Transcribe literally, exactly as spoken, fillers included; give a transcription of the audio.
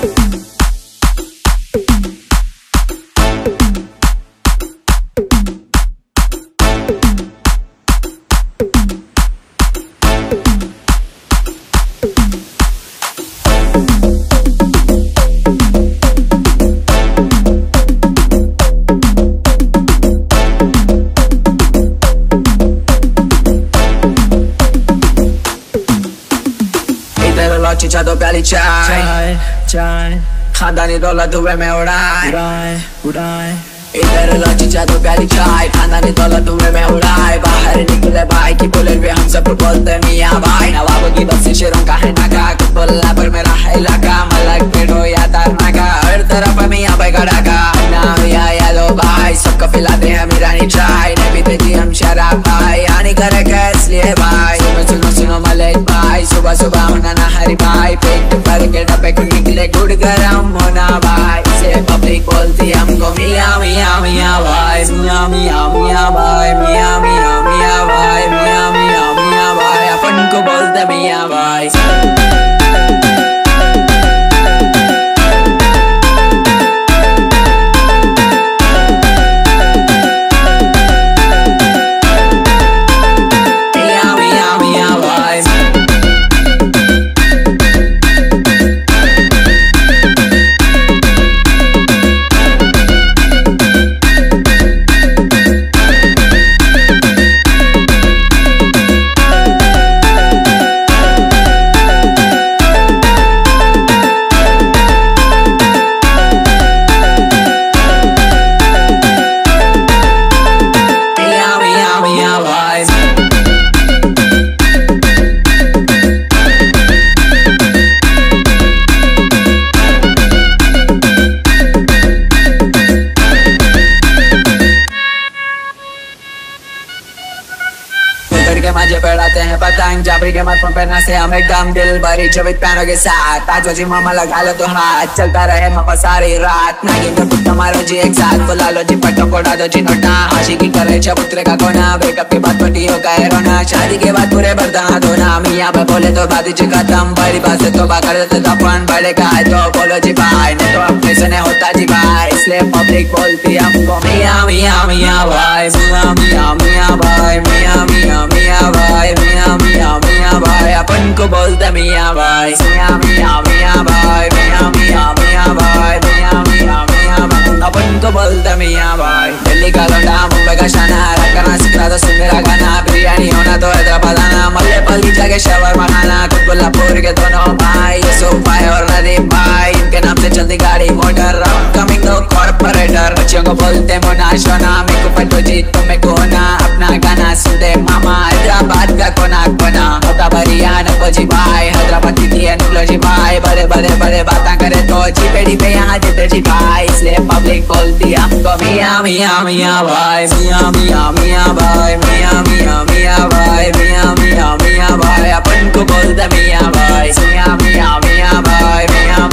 चिचा दो प्याली चाय चाय खानदानी दौलत हुए में उड़ाए उड़ाए उड़ाए इधर लो चिचा दो प्याली चाय खानदानी दौलत हुए में उड़ाए बाहर निकले भाई की बुलेट पे हम सब बोलते मियाँ भाई नवाबों की बस्ती शेरों का है नाका कुतुबुल्ला पर मेरा है इलाका मलक पेड़ो या तारनाका हर तरफ मियाँ भाई का डाका ना मियाँ यादो भाई सबको पिलाते हैं मीरानी चाय नहीं पीते जी हम शराब भाई हानि करे इसलिए भाई सुनो सुनो सुनो मलिक भाई सुबह सुबह होना ना हरी भाई पेट भर के डब्बे को निकले गुड़ गरम होना भाई से पब्लिक बोलती हमको मियाँ मियाँ मियाँ भाई मियाँ मियाँ मियाँ भाई मियाँ मियाँ मियाँ भाई मियाँ मियाँ मियाँ भाई अपन को बोलते मियाँ भाई के मजे पड़ाते हैं पतंग जाबरी के मत पहना से हम एकदम दिल भरी जबित पैनों के साथ आज जी मामा लगा लो तो हाथ चलता रहे मापा सारी रात नागिन तो पुट्टा मारो जी एक साथ बुला लो जी पट्टों को डालो जी नोटा आशिकी करे चबूतरे का कोना ब्रेकअप के बाद पटी हो गए रोना शादी के बाद पूरे बर्दाना धोना मियाँ पे बोले तो बात जी खत्म बड़ी बात से तो बात कर देते तो अपन बड़े का है तो बोलो जी भाई नहीं तो अपने से नहीं होता जी भाई इसलिए पब्लिक बोलती हमको मियाँ मियाँ मियाँ भाई मियाँ मियाँ मियाँ भाई मियाँ मियाँ मियाँ भाई मियाँ मियाँ मियाँ भाई अपन को बोलते मियाँ भाई मियाँ मियाँ मियाँ भाई मियाँ मियाँ मियाँ भाई मियाँ मियाँ मियाँ भाई अपन को बोलते मियाँ भाई दिल्ली का लौंडा मुंबई का शाना रैप करना सीख रहा तो सुन मेरा गाना बिरयानी होना तो हैदराबाद आना मल्ले पल्ली जाके शवरमा खाना कुतुबुल्लापुर के दोनों भाई यूसुफ भाई और नदीम भाई इनके नाम से चलती गाड़ी मोटर कमिंग द कॉर्पोरेटर बच्चों को बोलते मोना शोना मेरे को पटो जी तुम्हें कोना अपना गाना सुनते मामा हैदराबाद का कोना कोना होता बरिया नको जी भाई हैदराबाद की थी नुकलो जी भाई बड़े बड़े बड़े बातें करे तो जी पेड़ी पे यहाँ जीते जी भाई इसलिए पब्लिक बोलती हमको मियाँ मियाँ मियाँ भाई मियाँ मियाँ मियाँ भाई मियाँ मियाँ मियाँ भाई मियाँ मियाँ मियाँ भाई अपन को बोलते मियाँ भाई मियाँ मियाँ मियाँ भाई मियाँ